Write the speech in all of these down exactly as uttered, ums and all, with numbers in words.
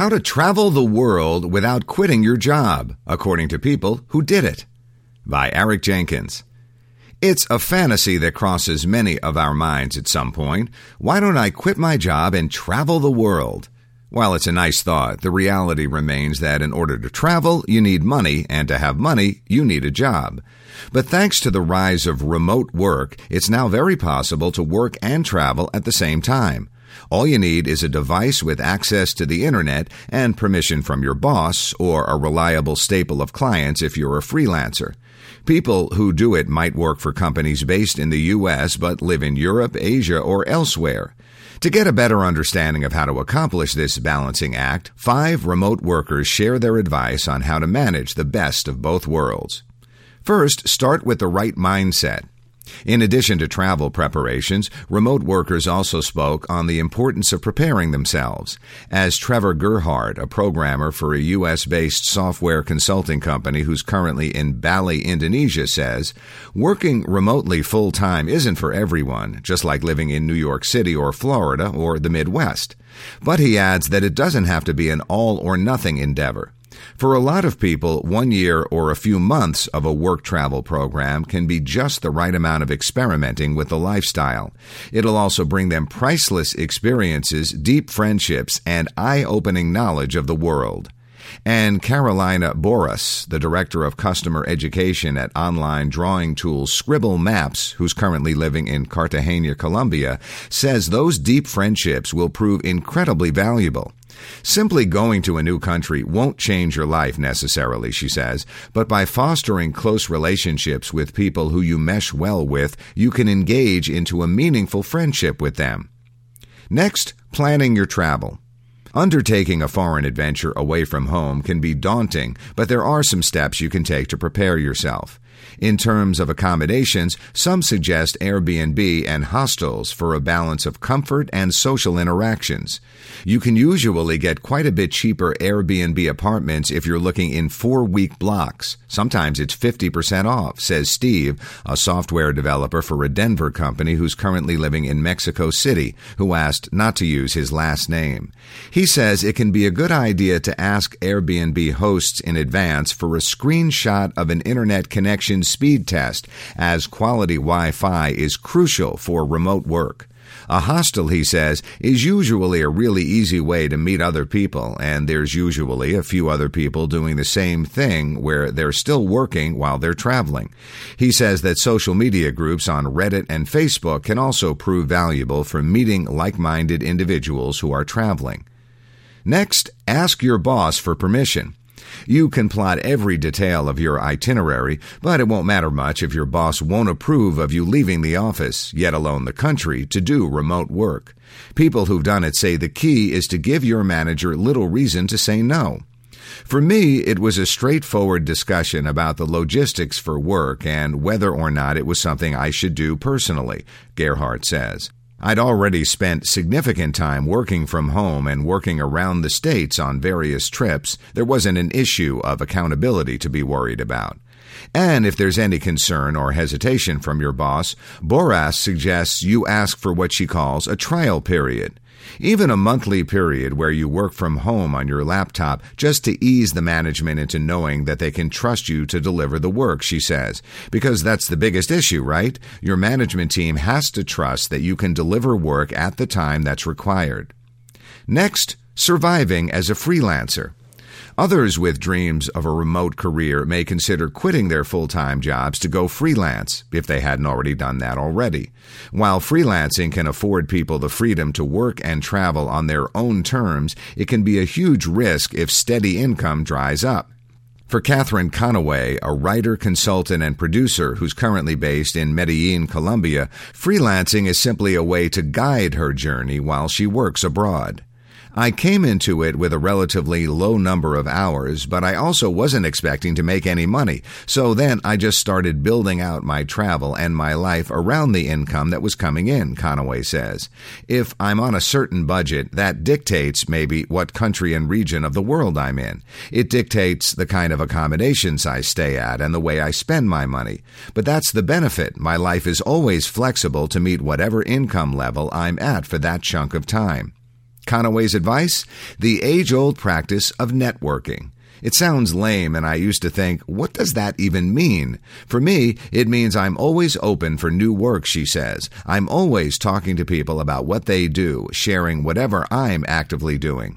How to travel the world without quitting your job, according to people who did it. By Eric Jenkins. It's a fantasy that crosses many of our minds at some point. Why don't I quit my job and travel the world? While it's a nice thought, the reality remains that in order to travel, you need money, and to have money, you need a job. But thanks to the rise of remote work, it's now very possible to work and travel at the same time. All you need is a device with access to the internet and permission from your boss or a reliable staple of clients if you're a freelancer. People who do it might work for companies based in the U S but live in Europe, Asia, or elsewhere. To get a better understanding of how to accomplish this balancing act, five remote workers share their advice on how to manage the best of both worlds. First, start with the right mindset. In addition to travel preparations, remote workers also spoke on the importance of preparing themselves. As Trevor Gerhardt, a programmer for a U S-based software consulting company who's currently in Bali, Indonesia, says, working remotely full-time isn't for everyone, just like living in New York City or Florida or the Midwest. But he adds that it doesn't have to be an all-or-nothing endeavor. For a lot of people, one year or a few months of a work travel program can be just the right amount of experimenting with the lifestyle. It'll also bring them priceless experiences, deep friendships, and eye-opening knowledge of the world. And Carolina Boras, the director of customer education at online drawing tool Scribble Maps, who's currently living in Cartagena, Colombia, says those deep friendships will prove incredibly valuable. Simply going to a new country won't change your life necessarily, she says, but by fostering close relationships with people who you mesh well with, you can engage into a meaningful friendship with them. Next, planning your travel. Undertaking a foreign adventure away from home can be daunting, but there are some steps you can take to prepare yourself. In terms of accommodations, some suggest Airbnb and hostels for a balance of comfort and social interactions. You can usually get quite a bit cheaper Airbnb apartments if you're looking in four-week blocks. Sometimes it's fifty percent off, says Steve, a software developer for a Denver company who's currently living in Mexico City, who asked not to use his last name. He says it can be a good idea to ask Airbnb hosts in advance for a screenshot of an internet connection speed test, as quality Wi-Fi is crucial for remote work. A hostel, he says, is usually a really easy way to meet other people, and there's usually a few other people doing the same thing where they're still working while they're traveling. He says that social media groups on Reddit and Facebook can also prove valuable for meeting like-minded individuals who are traveling. Next, ask your boss for permission. You can plot every detail of your itinerary, but it won't matter much if your boss won't approve of you leaving the office, yet alone the country, to do remote work. People who've done it say the key is to give your manager little reason to say no. For me, it was a straightforward discussion about the logistics for work and whether or not it was something I should do personally, Gerhardt says. I'd already spent significant time working from home and working around the States on various trips. There wasn't an issue of accountability to be worried about. And if there's any concern or hesitation from your boss, Boras suggests you ask for what she calls a trial period. Even a monthly period where you work from home on your laptop just to ease the management into knowing that they can trust you to deliver the work, she says. Because that's the biggest issue, right? Your management team has to trust that you can deliver work at the time that's required. Next, surviving as a freelancer. Others with dreams of a remote career may consider quitting their full-time jobs to go freelance, if they hadn't already done that already. While freelancing can afford people the freedom to work and travel on their own terms, it can be a huge risk if steady income dries up. For Catherine Conaway, a writer, consultant, and producer who's currently based in Medellin, Colombia, freelancing is simply a way to guide her journey while she works abroad. I came into it with a relatively low number of hours, but I also wasn't expecting to make any money. So then I just started building out my travel and my life around the income that was coming in, Conaway says. If I'm on a certain budget, that dictates maybe what country and region of the world I'm in. It dictates the kind of accommodations I stay at and the way I spend my money. But that's the benefit. My life is always flexible to meet whatever income level I'm at for that chunk of time. Conaway's advice? The age-old practice of networking. It sounds lame, and I used to think, what does that even mean? For me, it means I'm always open for new work, she says. I'm always talking to people about what they do, sharing whatever I'm actively doing.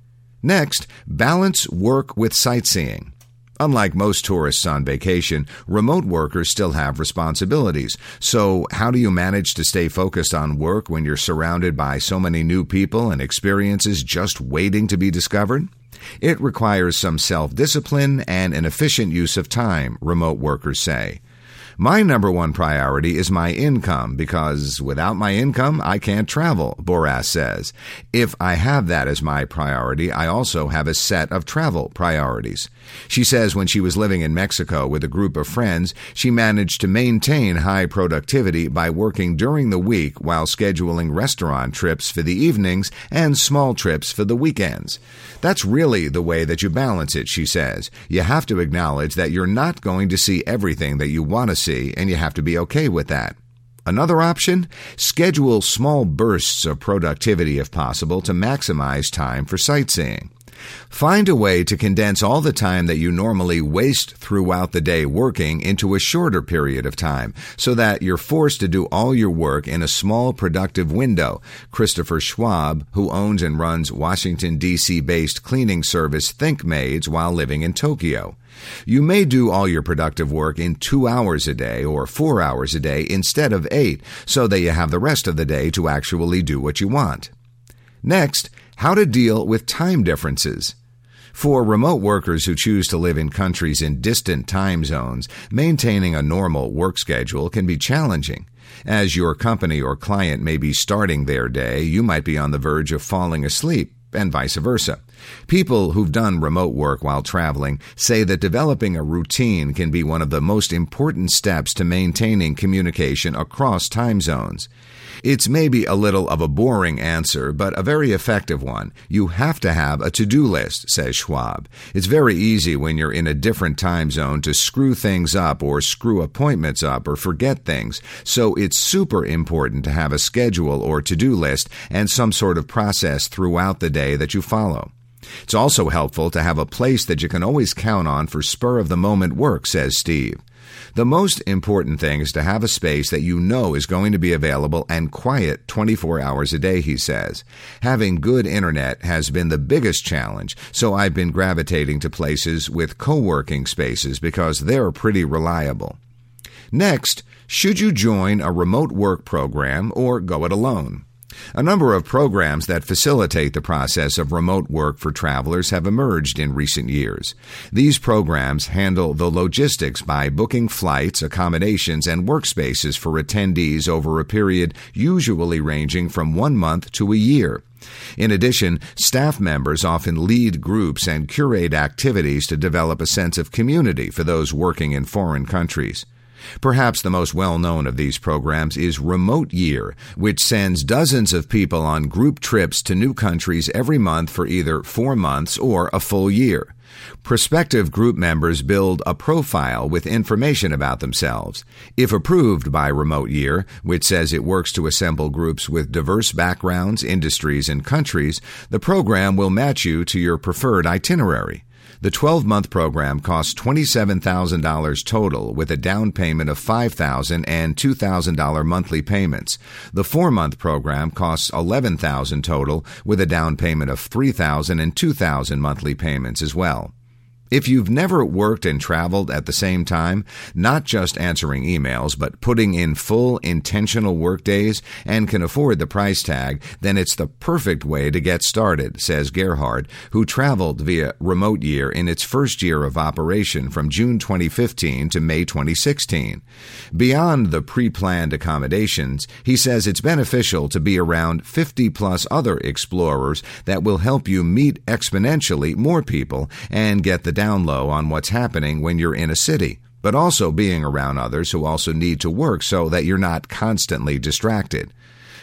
Next, balance work with sightseeing. Unlike most tourists on vacation, remote workers still have responsibilities. So how do you manage to stay focused on work when you're surrounded by so many new people and experiences just waiting to be discovered? It requires some self-discipline and an efficient use of time, remote workers say. My number one priority is my income because without my income, I can't travel, Boras says. If I have that as my priority, I also have a set of travel priorities. She says when she was living in Mexico with a group of friends, she managed to maintain high productivity by working during the week while scheduling restaurant trips for the evenings and small trips for the weekends. That's really the way that you balance it, she says. You have to acknowledge that you're not going to see everything that you want to see, and you have to be okay with that. Another option? Schedule small bursts of productivity if possible to maximize time for sightseeing. Find a way to condense all the time that you normally waste throughout the day working into a shorter period of time so that you're forced to do all your work in a small productive window. Christopher Schwab, who owns and runs Washington, D C-based cleaning service ThinkMaids while living in Tokyo. You may do all your productive work in two hours a day or four hours a day instead of eight, so that you have the rest of the day to actually do what you want. Next, how to deal with time differences. For remote workers who choose to live in countries in distant time zones, maintaining a normal work schedule can be challenging. As your company or client may be starting their day, you might be on the verge of falling asleep, and vice versa. People who've done remote work while traveling say that developing a routine can be one of the most important steps to maintaining communication across time zones. It's maybe a little of a boring answer, but a very effective one. You have to have a to-do list, says Schwab. It's very easy when you're in a different time zone to screw things up or screw appointments up or forget things. So it's super important to have a schedule or to-do list and some sort of process throughout the day that you follow. It's also helpful to have a place that you can always count on for spur-of-the-moment work, says Steve. The most important thing is to have a space that you know is going to be available and quiet twenty-four hours a day, he says. Having good internet has been the biggest challenge, so I've been gravitating to places with co-working spaces because they're pretty reliable. Next, should you join a remote work program or go it alone? A number of programs that facilitate the process of remote work for travelers have emerged in recent years. These programs handle the logistics by booking flights, accommodations, and workspaces for attendees over a period usually ranging from one month to a year. In addition, staff members often lead groups and curate activities to develop a sense of community for those working in foreign countries. Perhaps the most well-known of these programs is Remote Year, which sends dozens of people on group trips to new countries every month for either four months or a full year. Prospective group members build a profile with information about themselves. If approved by Remote Year, which says it works to assemble groups with diverse backgrounds, industries, and countries, the program will match you to your preferred itinerary. The twelve-month program costs twenty-seven thousand dollars total with a down payment of five thousand dollars and two thousand dollars monthly payments. The four-month program costs eleven thousand dollars total with a down payment of three thousand dollars and two thousand dollars monthly payments as well. If you've never worked and traveled at the same time, not just answering emails, but putting in full intentional work days and can afford the price tag, then it's the perfect way to get started, says Gerhard, who traveled via Remote Year in its first year of operation from June twenty fifteen to May twenty sixteen. Beyond the pre-planned accommodations, he says it's beneficial to be around fifty plus other explorers that will help you meet exponentially more people and get the down low on what's happening when you're in a city, but also being around others who also need to work so that you're not constantly distracted.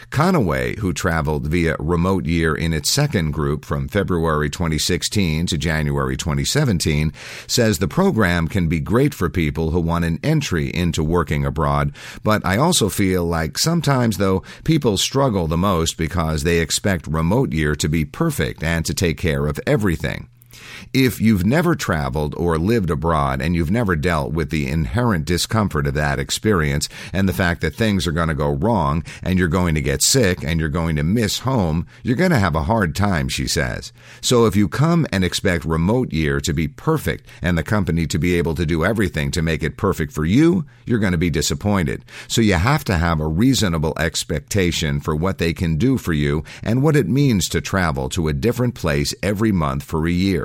Conaway, who traveled via Remote Year in its second group from February twenty sixteen to January twenty seventeen, says the program can be great for people who want an entry into working abroad, but I also feel like sometimes, though, people struggle the most because they expect Remote Year to be perfect and to take care of everything. If you've never traveled or lived abroad and you've never dealt with the inherent discomfort of that experience and the fact that things are going to go wrong and you're going to get sick and you're going to miss home, you're going to have a hard time, she says. So if you come and expect Remote Year to be perfect and the company to be able to do everything to make it perfect for you, you're going to be disappointed. So you have to have a reasonable expectation for what they can do for you and what it means to travel to a different place every month for a year.